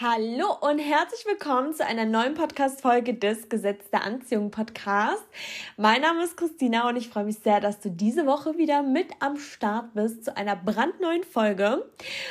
Hallo und herzlich willkommen zu einer neuen Podcast-Folge des Gesetz der Anziehung Podcast. Mein Name ist Christina und ich freue mich sehr, dass du diese Woche wieder mit am Start bist zu einer brandneuen Folge.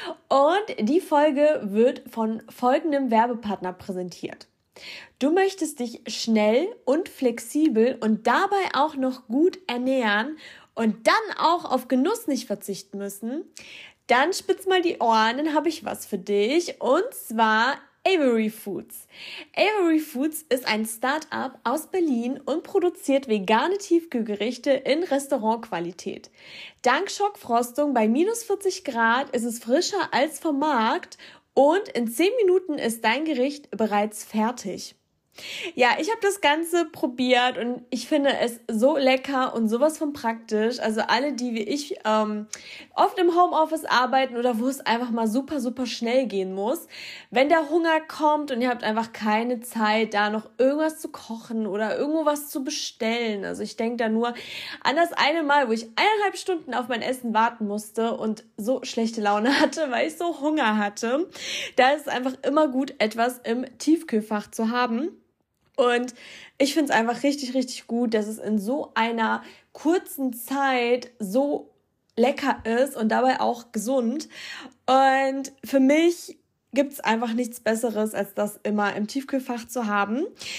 Und die Folge wird von folgendem Werbepartner präsentiert. Du möchtest dich schnell und flexibel und dabei auch noch gut ernähren und dann auch auf Genuss nicht verzichten müssen? Dann spitz mal die Ohren, dann habe ich was für dich und zwar Avery Foods. Avery Foods ist ein Start-up aus Berlin und produziert vegane Tiefkühlgerichte in Restaurantqualität. Dank Schockfrostung bei minus 40 Grad ist es frischer als vom Markt und in 10 Minuten ist dein Gericht bereits fertig. Ja, ich habe das Ganze probiert und ich finde es so lecker und sowas von praktisch. Also alle, die wie ich oft im Homeoffice arbeiten oder wo es einfach mal super, super schnell gehen muss. Wenn der Hunger kommt und ihr habt einfach keine Zeit, da noch irgendwas zu kochen oder irgendwo was zu bestellen. Also ich denke da nur an das eine Mal, wo ich 1,5 Stunden auf mein Essen warten musste und so schlechte Laune hatte, weil ich so Hunger hatte. Da ist es einfach immer gut, etwas im Tiefkühlfach zu haben. Und ich finde es einfach richtig, richtig gut, dass es in so einer kurzen Zeit so lecker ist und dabei auch gesund. Und für mich gibt es einfach nichts Besseres, als das immer im Tiefkühlfach zu haben.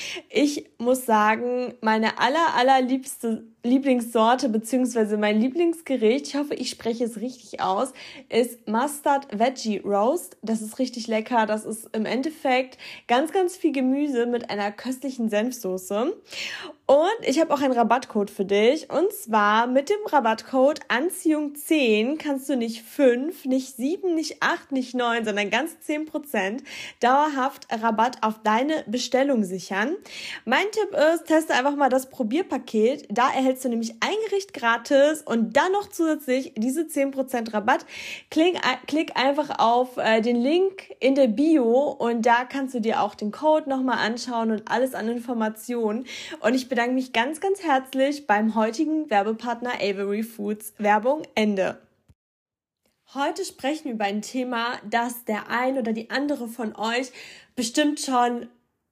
Ich muss sagen, meine allerliebste Lieblingssorte bzw. mein Lieblingsgericht, ich hoffe, ich spreche es richtig aus, ist Mustard Veggie Roast. Das ist richtig lecker. Das ist im Endeffekt ganz, ganz viel Gemüse mit einer köstlichen Senfsoße. Und ich habe auch einen Rabattcode für dich. Und zwar mit dem Rabattcode Anziehung10 kannst du nicht 5, nicht 7, nicht 8, nicht 9, sondern ganz 10% dauerhaft Rabatt auf deine Bestellung sichern. Mein Tipp ist, teste einfach mal das Probierpaket. Da erhältst du nämlich ein Gericht gratis und dann noch zusätzlich diese 10% Rabatt. Klick einfach auf den Link in der Bio und da kannst du dir auch den Code nochmal anschauen und alles an Informationen. Und ich bedanke mich ganz, ganz herzlich beim heutigen Werbepartner Avery Foods. Werbung Ende. Heute sprechen wir über ein Thema, das der ein oder die andere von euch bestimmt schon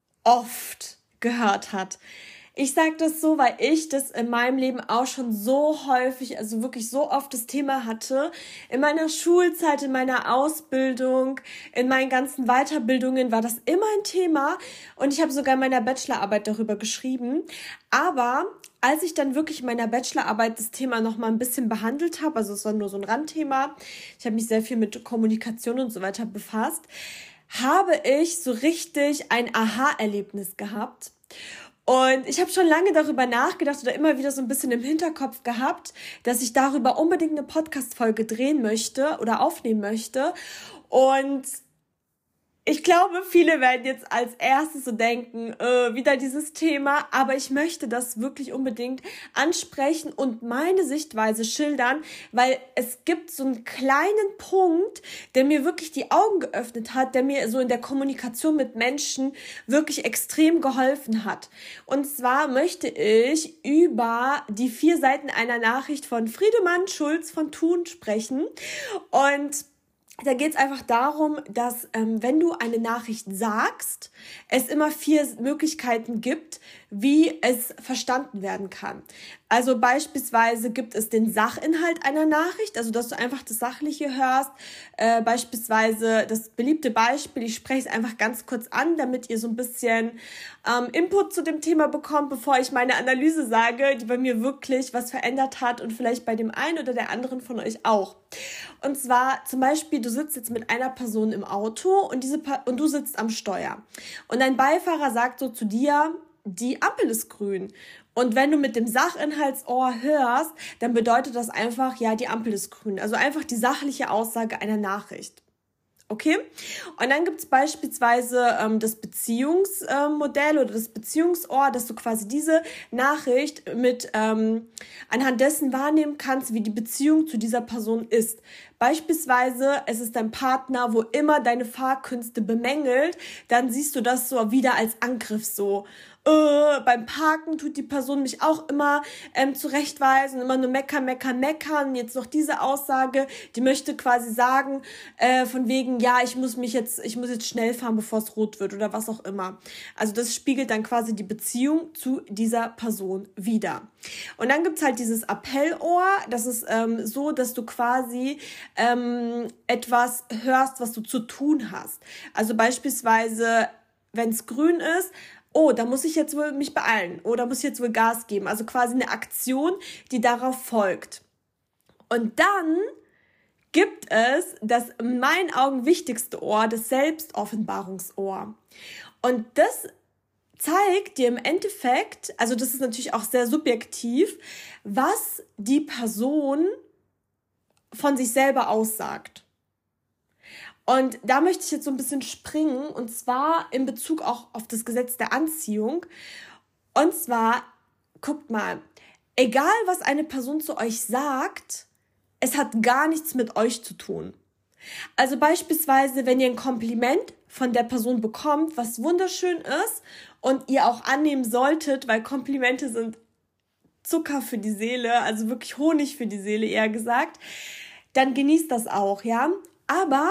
oft gehört hat. Ich sage das so, weil ich das in meinem Leben auch schon so häufig, also wirklich so oft das Thema hatte. In meiner Schulzeit, in meiner Ausbildung, in meinen ganzen Weiterbildungen war das immer ein Thema und ich habe sogar in meiner Bachelorarbeit darüber geschrieben. Aber als ich dann wirklich in meiner Bachelorarbeit das Thema nochmal ein bisschen behandelt habe, also es war nur so ein Randthema, ich habe mich sehr viel mit Kommunikation und so weiter befasst, habe ich so richtig ein Aha-Erlebnis gehabt. Und ich habe schon lange darüber nachgedacht oder immer wieder so ein bisschen im Hinterkopf gehabt, dass ich darüber unbedingt eine Podcast-Folge drehen möchte oder aufnehmen möchte. Und ich glaube, viele werden jetzt als erstes so denken, wieder dieses Thema, aber ich möchte das wirklich unbedingt ansprechen und meine Sichtweise schildern, weil es gibt so einen kleinen Punkt, der mir wirklich die Augen geöffnet hat, der mir so in der Kommunikation mit Menschen wirklich extrem geholfen hat. Und zwar möchte ich über die 4 Seiten einer Nachricht von Friedemann Schulz von Thun sprechen und da geht es einfach darum, dass wenn du eine Nachricht sagst, es immer 4 Möglichkeiten gibt, wie es verstanden werden kann. Also beispielsweise gibt es den Sachinhalt einer Nachricht, also dass du einfach das Sachliche hörst. Beispielsweise das beliebte Beispiel, ich spreche es einfach ganz kurz an, damit ihr so ein bisschen Input zu dem Thema bekommt, bevor ich meine Analyse sage, die bei mir wirklich was verändert hat und vielleicht bei dem einen oder der anderen von euch auch. Und zwar zum Beispiel, du sitzt jetzt mit einer Person im Auto und du sitzt am Steuer. Und dein Beifahrer sagt so zu dir, die Ampel ist grün. Und wenn du mit dem Sachinhaltsohr hörst, dann bedeutet das einfach, ja, die Ampel ist grün. Also einfach die sachliche Aussage einer Nachricht. Okay? Und dann gibt es beispielsweise das Beziehungsmodell oder das Beziehungsohr, dass du quasi diese Nachricht mit anhand dessen wahrnehmen kannst, wie die Beziehung zu dieser Person ist. Beispielsweise, es ist dein Partner, wo immer deine Fahrkünste bemängelt, dann siehst du das so wieder als Angriff so. Beim Parken tut die Person mich auch immer zurechtweisen, immer nur meckern. Jetzt noch diese Aussage, die möchte quasi sagen, von wegen, ja, ich muss jetzt schnell fahren, bevor es rot wird oder was auch immer. Also das spiegelt dann quasi die Beziehung zu dieser Person wider. Und dann gibt's halt dieses Appellohr, das ist so, dass du quasi etwas hörst, was du zu tun hast. Also beispielsweise, wenn es grün ist, oh, da muss ich jetzt wohl mich beeilen oder muss ich jetzt wohl Gas geben. Also quasi eine Aktion, die darauf folgt. Und dann gibt es das in meinen Augen wichtigste Ohr, das Selbstoffenbarungsohr. Und das zeigt dir im Endeffekt, also das ist natürlich auch sehr subjektiv, was die Person von sich selber aussagt. Und da möchte ich jetzt so ein bisschen springen, und zwar in Bezug auch auf das Gesetz der Anziehung. Und zwar, guckt mal, egal was eine Person zu euch sagt, es hat gar nichts mit euch zu tun. Also beispielsweise, wenn ihr ein Kompliment von der Person bekommt, was wunderschön ist und ihr auch annehmen solltet, weil Komplimente sind Zucker für die Seele, also wirklich Honig für die Seele eher gesagt, dann genießt das auch, ja. Aber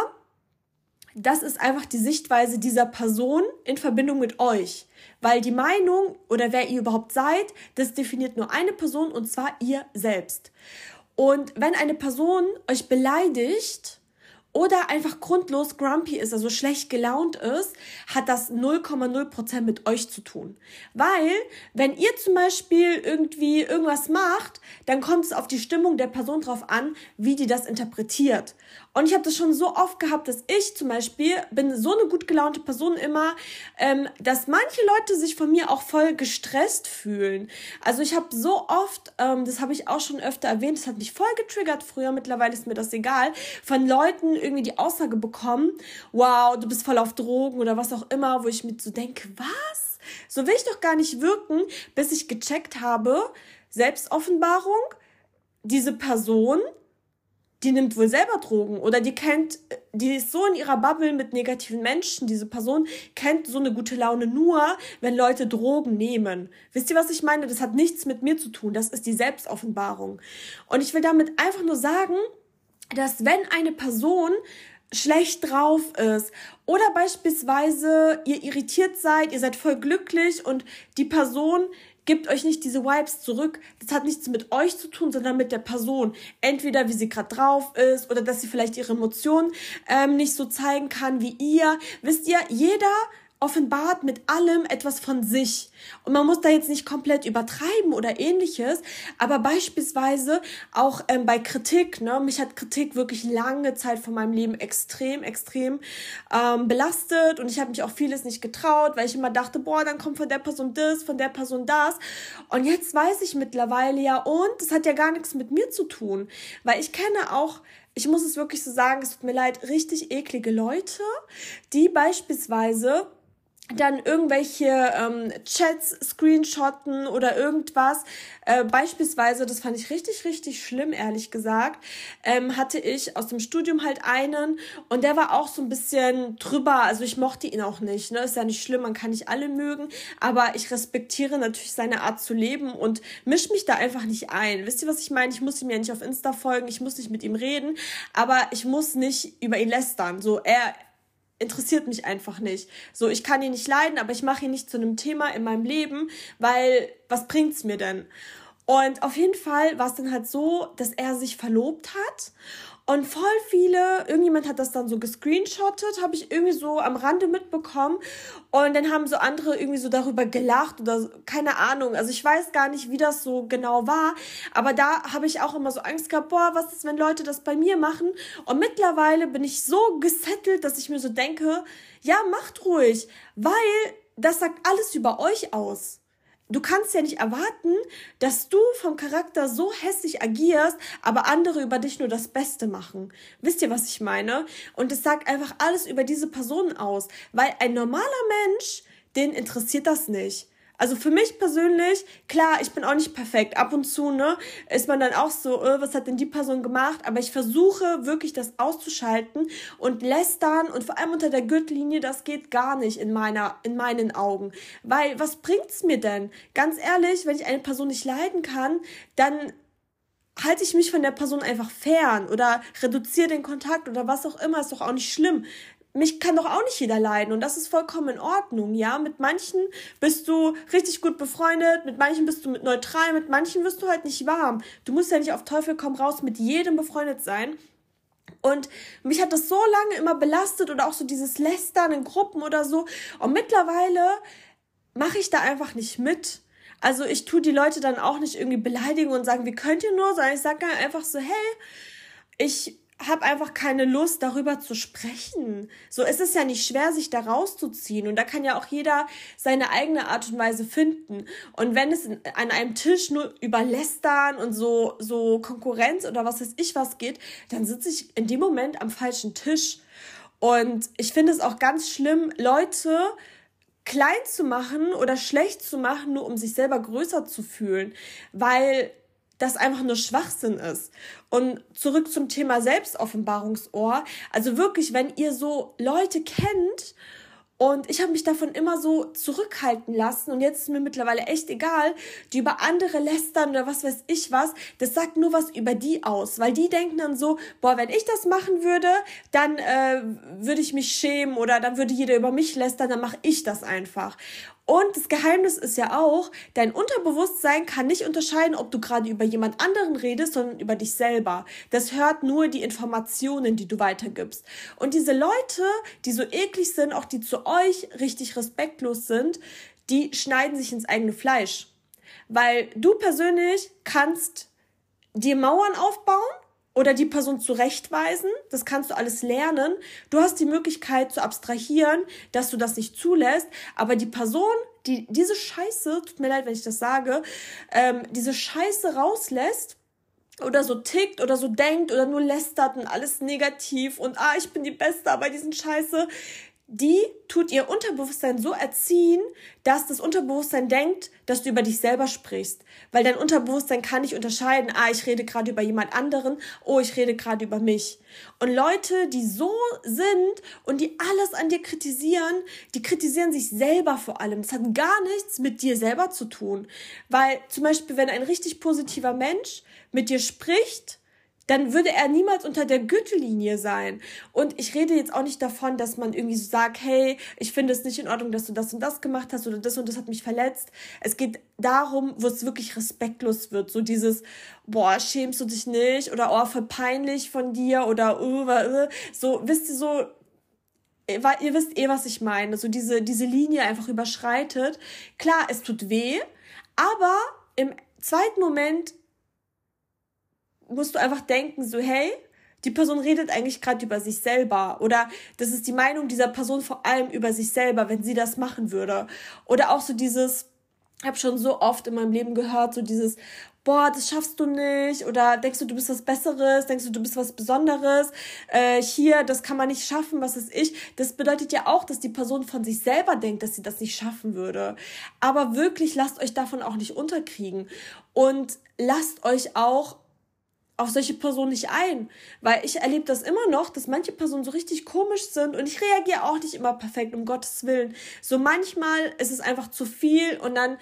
das ist einfach die Sichtweise dieser Person in Verbindung mit euch. Weil die Meinung oder wer ihr überhaupt seid, das definiert nur eine Person, und zwar ihr selbst. Und wenn eine Person euch beleidigt oder einfach grundlos grumpy ist, also schlecht gelaunt ist, hat das 0,0% mit euch zu tun. Weil, wenn ihr zum Beispiel irgendwie irgendwas macht, dann kommt es auf die Stimmung der Person drauf an, wie die das interpretiert. Und ich habe das schon so oft gehabt, dass ich zum Beispiel bin so eine gut gelaunte Person immer, dass manche Leute sich von mir auch voll gestresst fühlen. Also ich habe so oft, das habe ich auch schon öfter erwähnt, das hat mich voll getriggert früher, mittlerweile ist mir das egal, von Leuten irgendwie die Aussage bekommen, wow, du bist voll auf Drogen oder was auch immer, wo ich mir so denke, was? So will ich doch gar nicht wirken, bis ich gecheckt habe, Selbstoffenbarung, diese Person, die nimmt wohl selber Drogen oder die ist so in ihrer Bubble mit negativen Menschen. Diese Person kennt so eine gute Laune nur, wenn Leute Drogen nehmen. Wisst ihr, was ich meine? Das hat nichts mit mir zu tun. Das ist die Selbstoffenbarung. Und ich will damit einfach nur sagen, dass wenn eine Person schlecht drauf ist oder beispielsweise ihr irritiert seid, ihr seid voll glücklich und die Person gibt euch nicht diese Vibes zurück. Das hat nichts mit euch zu tun, sondern mit der Person. Entweder wie sie gerade drauf ist oder dass sie vielleicht ihre Emotionen nicht so zeigen kann wie ihr. Wisst ihr, jeder offenbart mit allem etwas von sich. Und man muss da jetzt nicht komplett übertreiben oder ähnliches, aber beispielsweise auch bei Kritik, ne? Mich hat Kritik wirklich lange Zeit von meinem Leben extrem belastet und ich habe mich auch vieles nicht getraut, weil ich immer dachte, boah, dann kommt von der Person das, von der Person das. Und jetzt weiß ich mittlerweile ja, und das hat ja gar nichts mit mir zu tun, weil ich kenne auch, ich muss es wirklich so sagen, es tut mir leid, richtig eklige Leute, die beispielsweise dann irgendwelche Chats screenshotten oder irgendwas. Beispielsweise, das fand ich richtig schlimm, ehrlich gesagt, hatte ich aus dem Studium halt einen und der war auch so ein bisschen drüber, also ich mochte ihn auch nicht, ne, ist ja nicht schlimm, man kann nicht alle mögen, aber ich respektiere natürlich seine Art zu leben und misch mich da einfach nicht ein. Wisst ihr, was ich meine? Ich muss ihm ja nicht auf Insta folgen, ich muss nicht mit ihm reden, aber ich muss nicht über ihn lästern, so, er interessiert mich einfach nicht. So, ich kann ihn nicht leiden, aber ich mache ihn nicht zu einem Thema in meinem Leben, weil was bringt's mir denn? Und auf jeden Fall war es dann halt so, dass er sich verlobt hat und voll viele, irgendjemand hat das dann so gescreenshottet, habe ich irgendwie so am Rande mitbekommen und dann haben so andere irgendwie so darüber gelacht oder so, keine Ahnung, also ich weiß gar nicht, wie das so genau war, aber da habe ich auch immer so Angst gehabt, boah, was ist, wenn Leute das bei mir machen? Und mittlerweile bin ich so gesettelt, dass ich mir so denke, ja, macht ruhig, weil das sagt alles über euch aus. Du kannst ja nicht erwarten, dass du vom Charakter so hässlich agierst, aber andere über dich nur das Beste machen. Wisst ihr, was ich meine? Und es sagt einfach alles über diese Person aus, weil ein normaler Mensch, den interessiert das nicht. Also für mich persönlich, klar, ich bin auch nicht perfekt. Ab und zu, ne, ist man dann auch so, was hat denn die Person gemacht? Aber ich versuche wirklich das auszuschalten und lästern und vor allem unter der Gürtellinie, das geht gar nicht in meinen Augen. Weil, was bringt's mir denn? Ganz ehrlich, wenn ich eine Person nicht leiden kann, dann halte ich mich von der Person einfach fern oder reduziere den Kontakt oder was auch immer, ist doch auch nicht schlimm. Mich kann doch auch nicht jeder leiden und das ist vollkommen in Ordnung, ja. Mit manchen bist du richtig gut befreundet, mit manchen bist du mit neutral, mit manchen wirst du halt nicht warm. Du musst ja nicht auf Teufel komm raus mit jedem befreundet sein. Und mich hat das so lange immer belastet oder auch so dieses Lästern in Gruppen oder so. Und mittlerweile mache ich da einfach nicht mit. Also ich tue die Leute dann auch nicht irgendwie beleidigen und sagen, wie könnt ihr nur, sondern ich sage dann einfach so, hey, ich habe einfach keine Lust, darüber zu sprechen. So, es ist ja nicht schwer, sich da rauszuziehen. Und da kann ja auch jeder seine eigene Art und Weise finden. Und wenn es an einem Tisch nur über Lästern und so Konkurrenz oder was weiß ich was geht, dann sitze ich in dem Moment am falschen Tisch. Und ich finde es auch ganz schlimm, Leute klein zu machen oder schlecht zu machen, nur um sich selber größer zu fühlen, weil das einfach nur Schwachsinn ist. Und zurück zum Thema Selbstoffenbarungsohr. Also wirklich, wenn ihr so Leute kennt und ich habe mich davon immer so zurückhalten lassen und jetzt ist mir mittlerweile echt egal, die über andere lästern oder was weiß ich was, das sagt nur was über die aus, weil die denken dann so, boah, wenn ich das machen würde, dann würde ich mich schämen oder dann würde jeder über mich lästern, dann mache ich das einfach. Und das Geheimnis ist ja auch, dein Unterbewusstsein kann nicht unterscheiden, ob du gerade über jemand anderen redest, sondern über dich selber. Das hört nur die Informationen, die du weitergibst. Und diese Leute, die so eklig sind, auch die zu euch richtig respektlos sind, die schneiden sich ins eigene Fleisch. Weil du persönlich kannst dir Mauern aufbauen, oder die Person zurechtweisen, das kannst du alles lernen. Du hast die Möglichkeit zu abstrahieren, dass du das nicht zulässt, aber die Person, die diese Scheiße, tut mir leid, wenn ich das sage, diese Scheiße rauslässt oder so tickt oder so denkt oder nur lästert und alles negativ und ich bin die Beste, aber diesen Scheiße, die tut ihr Unterbewusstsein so erziehen, dass das Unterbewusstsein denkt, dass du über dich selber sprichst. Weil dein Unterbewusstsein kann nicht unterscheiden, ich rede gerade über jemand anderen, ich rede gerade über mich. Und Leute, die so sind und die alles an dir kritisieren, die kritisieren sich selber vor allem. Das hat gar nichts mit dir selber zu tun. Weil zum Beispiel, wenn ein richtig positiver Mensch mit dir spricht, dann würde er niemals unter der Gürtellinie sein. Und ich rede jetzt auch nicht davon, dass man irgendwie so sagt, hey, ich finde es nicht in Ordnung, dass du das und das gemacht hast oder das und das hat mich verletzt. Es geht darum, wo es wirklich respektlos wird. So dieses, schämst du dich nicht? Oder voll peinlich von dir oder so, wisst ihr so, ihr wisst was ich meine. So diese Linie einfach überschreitet. Klar, es tut weh, aber im zweiten Moment musst du einfach denken, so, hey, die Person redet eigentlich gerade über sich selber oder das ist die Meinung dieser Person vor allem über sich selber, wenn sie das machen würde. Oder auch so dieses, ich habe schon so oft in meinem Leben gehört, so dieses, das schaffst du nicht oder denkst du bist was Besseres, denkst du bist was Besonderes, das kann man nicht schaffen, was ist ich. Das bedeutet ja auch, dass die Person von sich selber denkt, dass sie das nicht schaffen würde. Aber wirklich, lasst euch davon auch nicht unterkriegen und lasst euch auch auf solche Personen nicht ein, weil ich erlebe das immer noch, dass manche Personen so richtig komisch sind und ich reagiere auch nicht immer perfekt, um Gottes Willen. So manchmal ist es einfach zu viel und dann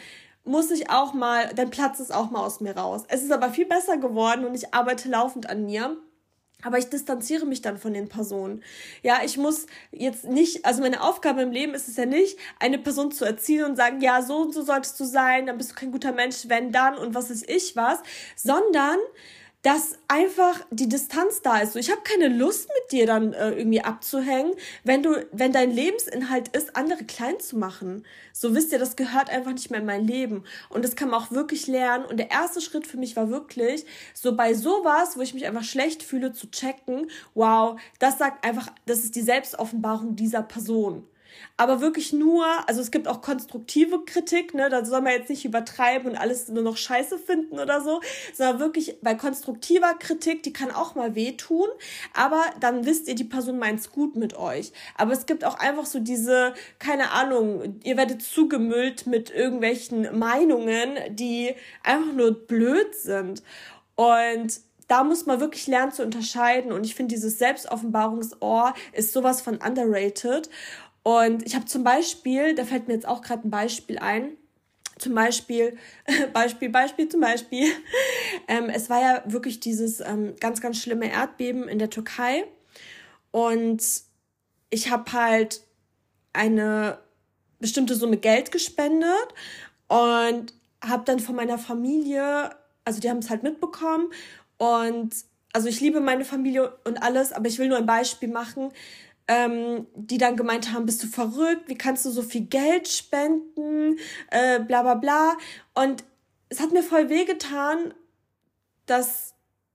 dann platzt es auch mal aus mir raus. Es ist aber viel besser geworden und ich arbeite laufend an mir. Aber ich distanziere mich dann von den Personen. Ja, ich muss jetzt nicht, also meine Aufgabe im Leben ist es ja nicht, eine Person zu erziehen und sagen, ja, so und so solltest du sein, dann bist du kein guter Mensch, wenn dann und was ist ich was, sondern dass einfach die Distanz da ist. So, ich habe keine Lust mit dir dann irgendwie abzuhängen, wenn dein Lebensinhalt ist, andere klein zu machen. So wisst ihr, das gehört einfach nicht mehr in mein Leben. Und das kann man auch wirklich lernen. Und der erste Schritt für mich war wirklich, so bei sowas, wo ich mich einfach schlecht fühle, zu checken, wow, das sagt einfach, das ist die Selbstoffenbarung dieser Person. Aber wirklich nur, also es gibt auch konstruktive Kritik, ne, da soll man jetzt nicht übertreiben und alles nur noch scheiße finden oder so, sondern wirklich bei konstruktiver Kritik, die kann auch mal wehtun, aber dann wisst ihr, die Person meint's gut mit euch. Aber es gibt auch einfach so diese, keine Ahnung, ihr werdet zugemüllt mit irgendwelchen Meinungen, die einfach nur blöd sind. Und da muss man wirklich lernen zu unterscheiden. Und ich finde, dieses Selbstoffenbarungsohr ist sowas von underrated. Und ich habe zum Beispiel, da fällt mir jetzt auch gerade ein Beispiel ein, zum Beispiel, es war ja wirklich dieses ganz, ganz schlimme Erdbeben in der Türkei. Und ich habe halt eine bestimmte Summe Geld gespendet und habe dann von meiner Familie, also die haben es halt mitbekommen. Und also ich liebe meine Familie und alles, aber ich will nur ein Beispiel machen, die dann gemeint haben, bist du verrückt, wie kannst du so viel Geld spenden, bla bla bla. Und es hat mir voll wehgetan, das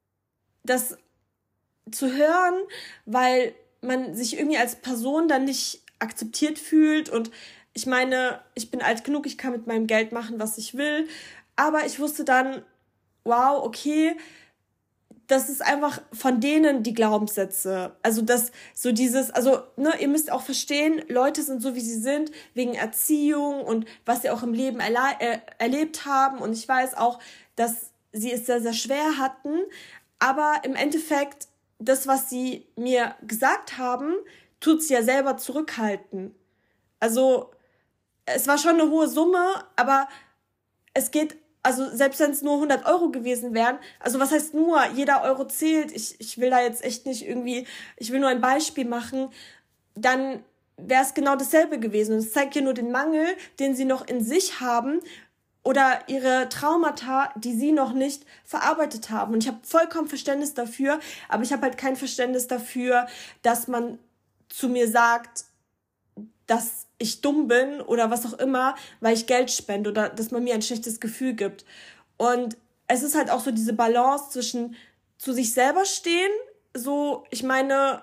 zu hören, weil man sich irgendwie als Person dann nicht akzeptiert fühlt. Und ich meine, ich bin alt genug, ich kann mit meinem Geld machen, was ich will. Aber ich wusste dann, wow, okay, das ist einfach von denen die Glaubenssätze. Also das, so dieses, also, ne, ihr müsst auch verstehen, Leute sind so, wie sie sind, wegen Erziehung und was sie auch im Leben erlebt haben. Und ich weiß auch, dass sie es sehr, sehr schwer hatten. Aber im Endeffekt, das, was sie mir gesagt haben, tut sie ja selber zurückhalten. Also, es war schon eine hohe Summe, aber es geht, also selbst wenn es nur 100 Euro gewesen wären, also was heißt nur, jeder Euro zählt, ich will da jetzt echt nicht irgendwie, ich will nur ein Beispiel machen, dann wäre es genau dasselbe gewesen. Und es zeigt ja nur den Mangel, den sie noch in sich haben oder ihre Traumata, die sie noch nicht verarbeitet haben. Und ich habe vollkommen Verständnis dafür, aber ich habe halt kein Verständnis dafür, dass man zu mir sagt, dass ich dumm bin oder was auch immer, weil ich Geld spende oder dass man mir ein schlechtes Gefühl gibt. Und es ist halt auch so diese Balance zwischen zu sich selber stehen, so, ich meine,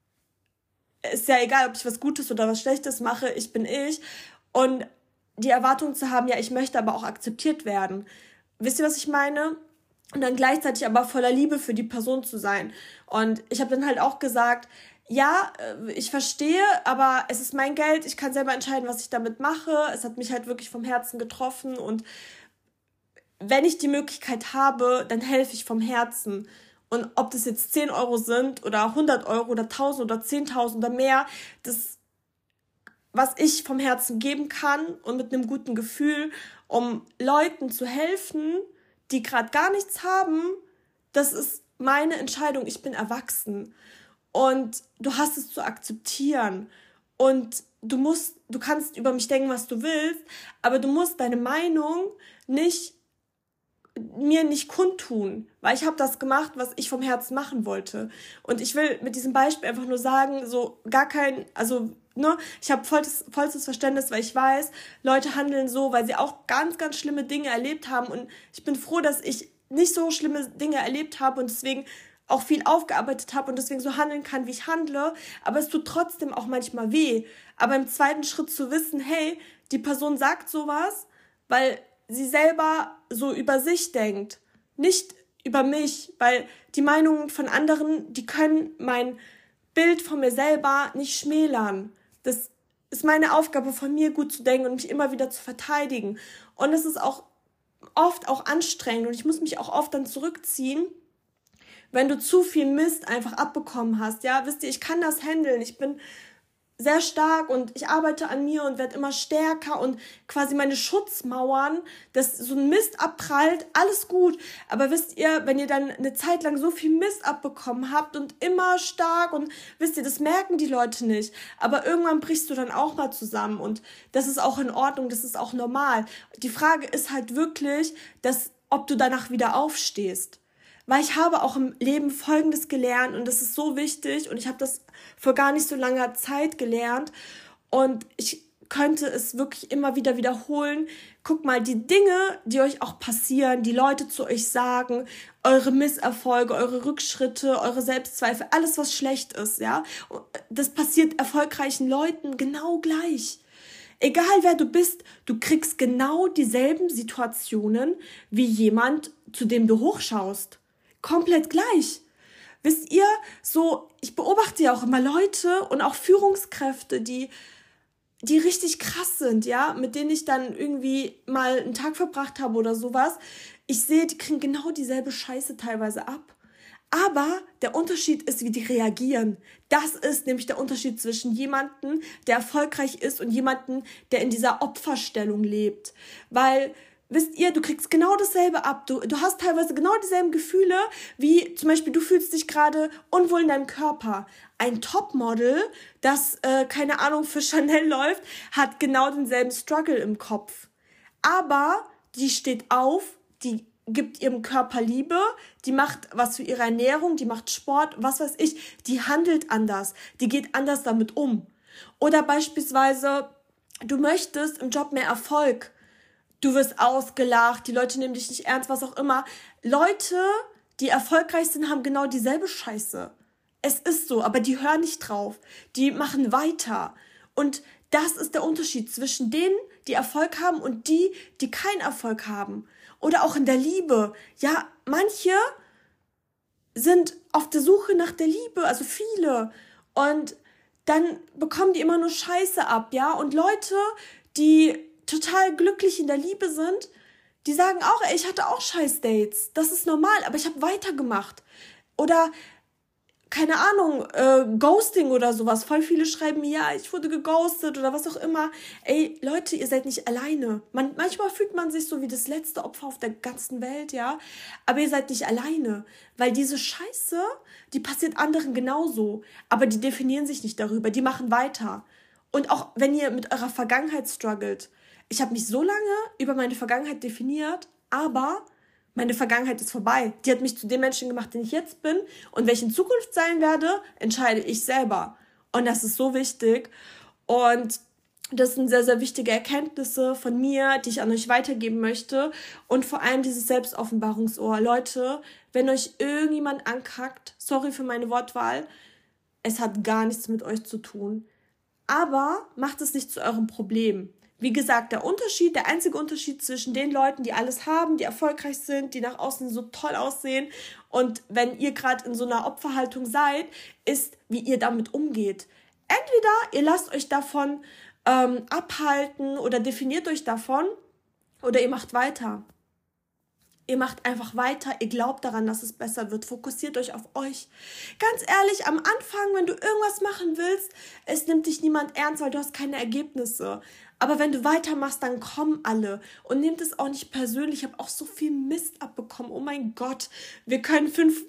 ist ja egal, ob ich was Gutes oder was Schlechtes mache, ich bin ich. Und die Erwartung zu haben, ja, ich möchte aber auch akzeptiert werden. Wisst ihr, was ich meine? Und dann gleichzeitig aber voller Liebe für die Person zu sein. Und ich habe dann halt auch gesagt, ja, ich verstehe, aber es ist mein Geld, ich kann selber entscheiden, was ich damit mache. Es hat mich halt wirklich vom Herzen getroffen und wenn ich die Möglichkeit habe, dann helfe ich vom Herzen. Und ob das jetzt 10 Euro sind oder 100 Euro oder 1000 oder 10.000 oder mehr, das, was ich vom Herzen geben kann und mit einem guten Gefühl, um Leuten zu helfen, die gerade gar nichts haben, das ist meine Entscheidung. Ich bin erwachsen. Und du hast es zu akzeptieren. Und du kannst über mich denken, was du willst, aber du musst deine Meinung mir nicht kundtun, weil ich habe das gemacht, was ich vom Herzen machen wollte. Und ich will mit diesem Beispiel einfach nur sagen, so gar kein, also, ne, ich habe vollstes Verständnis, weil ich weiß, Leute handeln so, weil sie auch ganz, ganz schlimme Dinge erlebt haben. Und ich bin froh, dass ich nicht so schlimme Dinge erlebt habe und deswegen auch viel aufgearbeitet habe und deswegen so handeln kann, wie ich handle. Aber es tut trotzdem auch manchmal weh. Aber im zweiten Schritt zu wissen, hey, die Person sagt sowas, weil sie selber so über sich denkt, nicht über mich, weil die Meinungen von anderen, die können mein Bild von mir selber nicht schmälern. Das ist meine Aufgabe von mir, gut zu denken und mich immer wieder zu verteidigen. Und es ist auch oft auch anstrengend und ich muss mich auch oft dann zurückziehen, wenn du zu viel Mist einfach abbekommen hast. Ja, wisst ihr, ich kann das handeln, ich bin sehr stark und ich arbeite an mir und werde immer stärker und quasi meine Schutzmauern, dass so ein Mist abprallt, alles gut. Aber wisst ihr, wenn ihr dann eine Zeit lang so viel Mist abbekommen habt und immer stark und wisst ihr, das merken die Leute nicht. Aber irgendwann brichst du dann auch mal zusammen und das ist auch in Ordnung, das ist auch normal. Die Frage ist halt wirklich, ob du danach wieder aufstehst. Weil ich habe auch im Leben Folgendes gelernt und das ist so wichtig und ich habe das vor gar nicht so langer Zeit gelernt und ich könnte es wirklich immer wieder wiederholen. Guck mal, die Dinge, die euch auch passieren, die Leute zu euch sagen eure Misserfolge, eure Rückschritte, eure Selbstzweifel, alles, was schlecht ist, ja. Das passiert erfolgreichen Leuten genau gleich. Egal wer du bist, du kriegst genau dieselben Situationen wie jemand, zu dem du hochschaust. Komplett gleich. Wisst ihr, so, ich beobachte ja auch immer Leute und auch Führungskräfte, die richtig krass sind, ja, mit denen ich dann irgendwie mal einen Tag verbracht habe oder sowas. Ich sehe, die kriegen genau dieselbe Scheiße teilweise ab. Aber der Unterschied ist, wie die reagieren. Das ist nämlich der Unterschied zwischen jemandem, der erfolgreich ist und jemandem, der in dieser Opferstellung lebt. Weil, wisst ihr, du kriegst genau dasselbe ab. Du hast teilweise genau dieselben Gefühle, wie zum Beispiel, du fühlst dich gerade unwohl in deinem Körper. Ein Topmodel, das, keine Ahnung, für Chanel läuft, hat genau denselben Struggle im Kopf. Aber die steht auf, die gibt ihrem Körper Liebe, die macht was für ihre Ernährung, die macht Sport, was weiß ich, die handelt anders, die geht anders damit um. Oder beispielsweise, du möchtest im Job mehr Erfolg, du wirst ausgelacht, die Leute nehmen dich nicht ernst, was auch immer. Leute, die erfolgreich sind, haben genau dieselbe Scheiße. Es ist so, aber die hören nicht drauf, die machen weiter. Und das ist der Unterschied zwischen denen, die Erfolg haben und die keinen Erfolg haben. Oder auch in der Liebe. Ja, manche sind auf der Suche nach der Liebe, also viele. Und dann bekommen die immer nur Scheiße ab, ja. Und Leute, die total glücklich in der Liebe sind, die sagen auch, ey, ich hatte auch Scheiß-Dates. Das ist normal, aber ich habe weitergemacht. Oder keine Ahnung, Ghosting oder sowas. Voll viele schreiben mir, ja, ich wurde geghostet oder was auch immer. Ey, Leute, ihr seid nicht alleine. Manchmal fühlt man sich so wie das letzte Opfer auf der ganzen Welt, ja. Aber ihr seid nicht alleine. Weil diese Scheiße, die passiert anderen genauso. Aber die definieren sich nicht darüber. Die machen weiter. Und auch wenn ihr mit eurer Vergangenheit struggelt. Ich habe mich so lange über meine Vergangenheit definiert, aber meine Vergangenheit ist vorbei. Die hat mich zu dem Menschen gemacht, den ich jetzt bin. Und wer ich in Zukunft sein werde, entscheide ich selber. Und das ist so wichtig. Und das sind sehr, sehr wichtige Erkenntnisse von mir, die ich an euch weitergeben möchte. Und vor allem dieses Selbstoffenbarungsohr. Leute, wenn euch irgendjemand ankackt, sorry für meine Wortwahl, es hat gar nichts mit euch zu tun. Aber macht es nicht zu eurem Problem. Wie gesagt, der einzige Unterschied zwischen den Leuten, die alles haben, die erfolgreich sind, die nach außen so toll aussehen und wenn ihr gerade in so einer Opferhaltung seid, ist, wie ihr damit umgeht. Entweder ihr lasst euch davon abhalten oder definiert euch davon oder ihr macht weiter. Ihr macht einfach weiter, ihr glaubt daran, dass es besser wird. Fokussiert euch auf euch. Ganz ehrlich, am Anfang, wenn du irgendwas machen willst, es nimmt dich niemand ernst, weil du hast keine Ergebnisse. Aber wenn du weitermachst, dann kommen alle. Und nehmt es auch nicht persönlich. Ich habe auch so viel Mist abbekommen. Oh mein Gott, wir können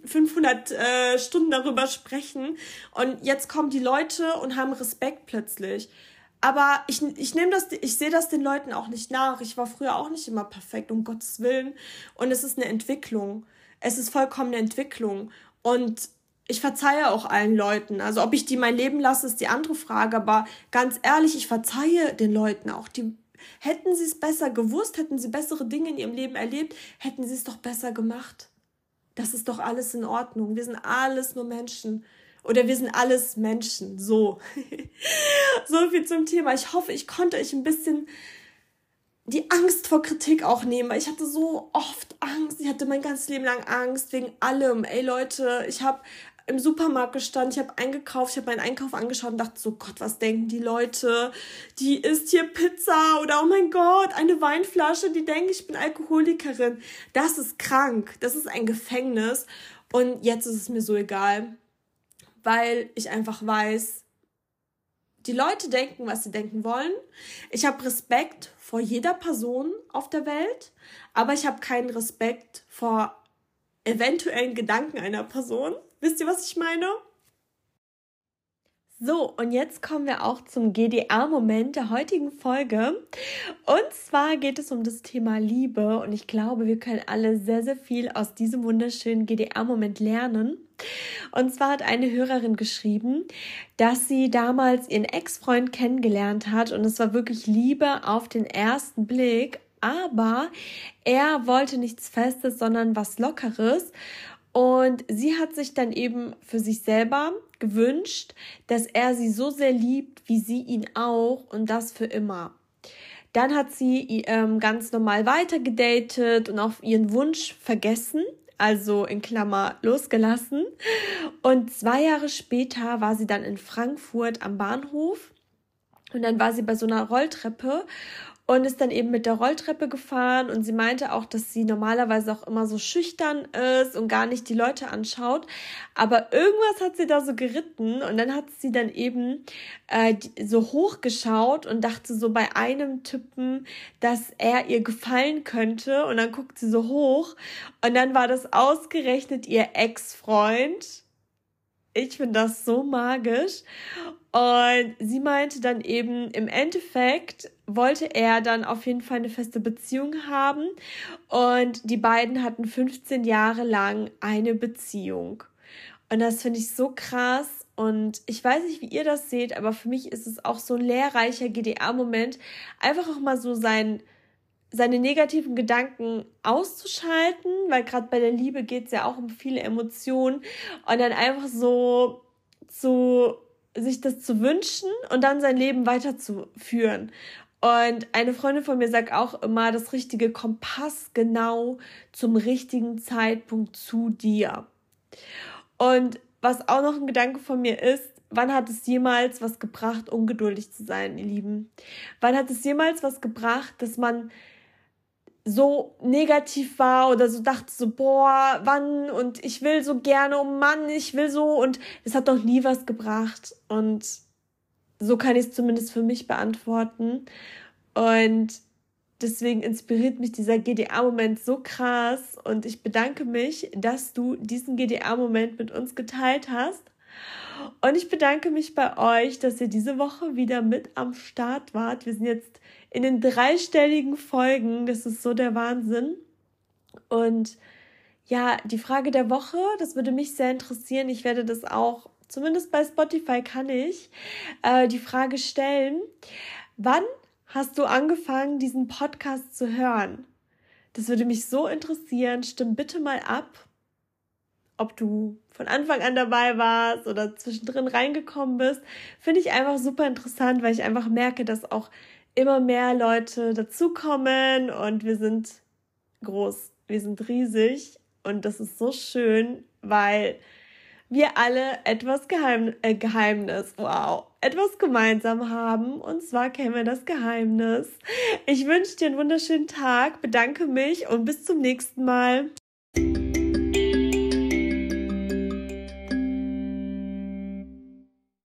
500 Stunden darüber sprechen. Und jetzt kommen die Leute und haben Respekt plötzlich. Aber ich sehe das den Leuten auch nicht nach. Ich war früher auch nicht immer perfekt, um Gottes Willen. Und es ist eine Entwicklung. Es ist vollkommen eine Entwicklung. Und ich verzeihe auch allen Leuten. Also ob ich die mein Leben lasse, ist die andere Frage. Aber ganz ehrlich, ich verzeihe den Leuten auch. Hätten sie es besser gewusst, hätten sie bessere Dinge in ihrem Leben erlebt, hätten sie es doch besser gemacht. Das ist doch alles in Ordnung. Wir sind alles nur Menschen. Oder wir sind alles Menschen. So. So viel zum Thema. Ich hoffe, ich konnte euch ein bisschen die Angst vor Kritik auch nehmen, weil ich hatte so oft Angst. Ich hatte mein ganzes Leben lang Angst wegen allem. Ey Leute, ich habe im Supermarkt gestanden, ich habe eingekauft, ich habe meinen Einkauf angeschaut und dachte so, Gott, was denken die Leute? Die isst hier Pizza oder oh mein Gott, eine Weinflasche, die denken, ich bin Alkoholikerin. Das ist krank, das ist ein Gefängnis und jetzt ist es mir so egal, weil ich einfach weiß, die Leute denken, was sie denken wollen. Ich habe Respekt vor jeder Person auf der Welt, aber ich habe keinen Respekt vor eventuellen Gedanken einer Person. Wisst ihr, was ich meine? So, und jetzt kommen wir auch zum GDR-Moment der heutigen Folge. Und zwar geht es um das Thema Liebe. Und ich glaube, wir können alle sehr, sehr viel aus diesem wunderschönen GDR-Moment lernen. Und zwar hat eine Hörerin geschrieben, dass sie damals ihren Ex-Freund kennengelernt hat. Und es war wirklich Liebe auf den ersten Blick. aber er wollte nichts Festes, sondern was Lockeres. Und sie hat sich dann eben für sich selber gewünscht, dass er sie so sehr liebt, wie sie ihn auch, und das für immer. Dann hat sie ganz normal weiter gedatet und auf ihren Wunsch vergessen, also in Klammer losgelassen. Und 2 Jahre später war sie dann in Frankfurt am Bahnhof und dann war sie bei so einer Rolltreppe und ist dann eben mit der Rolltreppe gefahren, und sie meinte auch, dass sie normalerweise auch immer so schüchtern ist und gar nicht die Leute anschaut, aber irgendwas hat sie da so geritten, und dann hat sie dann eben so hochgeschaut und dachte so bei einem Typen, dass er ihr gefallen könnte, und dann guckt sie so hoch und dann war das ausgerechnet ihr Ex-Freund. Ich finde das so magisch. Und sie meinte dann eben, im Endeffekt wollte er dann auf jeden Fall eine feste Beziehung haben. Und die beiden hatten 15 Jahre lang eine Beziehung. Und das finde ich so krass. Und ich weiß nicht, wie ihr das seht, aber für mich ist es auch so ein lehrreicher GDA-Moment, einfach auch mal so seine negativen Gedanken auszuschalten, weil gerade bei der Liebe geht es ja auch um viele Emotionen, und dann einfach so sich das zu wünschen und dann sein Leben weiterzuführen. Und eine Freundin von mir sagt auch immer, das richtige Kompass genau zum richtigen Zeitpunkt zu dir. Und was auch noch ein Gedanke von mir ist, wann hat es jemals was gebracht, ungeduldig zu sein, ihr Lieben? Wann hat es jemals was gebracht, dass man so negativ war oder so dachte so, boah, wann, und ich will so gerne, oh Mann, ich will so, und es hat doch nie was gebracht, und so kann ich es zumindest für mich beantworten, und deswegen inspiriert mich dieser GDA-Moment so krass, und ich bedanke mich, dass du diesen GDA-Moment mit uns geteilt hast. Und ich bedanke mich bei euch, dass ihr diese Woche wieder mit am Start wart. Wir sind jetzt in den 3-stelligen Folgen. Das ist so der Wahnsinn. Und ja, die Frage der Woche, das würde mich sehr interessieren. Ich werde das auch, zumindest bei Spotify kann ich, die Frage stellen: Wann hast du angefangen, diesen Podcast zu hören? Das würde mich so interessieren. Stimm bitte mal ab, ob du von Anfang an dabei warst oder zwischendrin reingekommen bist. Finde ich einfach super interessant, weil ich einfach merke, dass auch immer mehr Leute dazukommen, und wir sind groß, wir sind riesig, und das ist so schön, weil wir alle etwas etwas gemeinsam haben, und zwar kennen wir das Geheimnis. Ich wünsche dir einen wunderschönen Tag, bedanke mich und bis zum nächsten Mal.